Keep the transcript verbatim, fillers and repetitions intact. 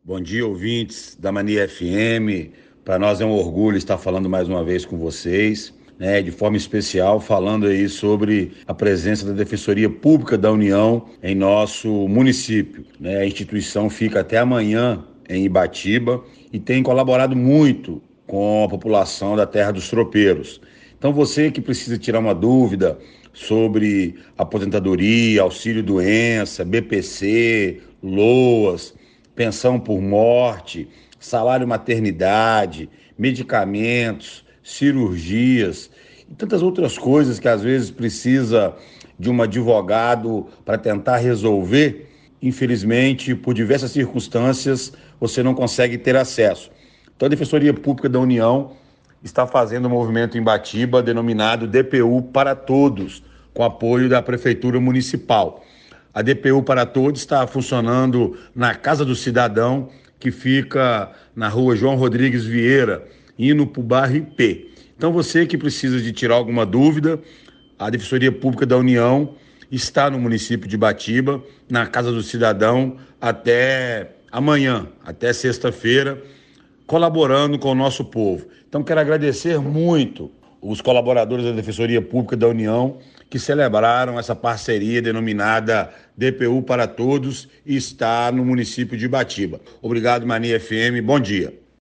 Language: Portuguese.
Bom dia, ouvintes da Mania F M. Para nós é um orgulho estar falando mais uma vez com vocês, né, de forma especial, falando aí sobre a presença da Defensoria Pública da União em nosso município, né? A instituição fica até amanhã em Ibatiba e tem colaborado muito com a população da Terra dos Tropeiros. Então você que precisa tirar uma dúvida sobre aposentadoria, auxílio-doença, B P C, LOAS, pensão por morte, salário maternidade, medicamentos, cirurgias e tantas outras coisas que às vezes precisa de um advogado para tentar resolver, infelizmente, por diversas circunstâncias, você não consegue ter acesso. Então a Defensoria Pública da União está fazendo um movimento em Ibatiba denominado D P U para Todos, com apoio da Prefeitura Municipal. A D P U para Todos está funcionando na Casa do Cidadão, que fica na rua João Rodrigues Vieira, indo para o bairro I P. Então você que precisa de tirar alguma dúvida, a Defensoria Pública da União está no município de Ibatiba, na Casa do Cidadão, até amanhã, até sexta-feira, colaborando com o nosso povo. Então quero agradecer muito os colaboradores da Defensoria Pública da União que celebraram essa parceria denominada D P U para Todos e está no município de Ibatiba. Obrigado, Mania F M. Bom dia.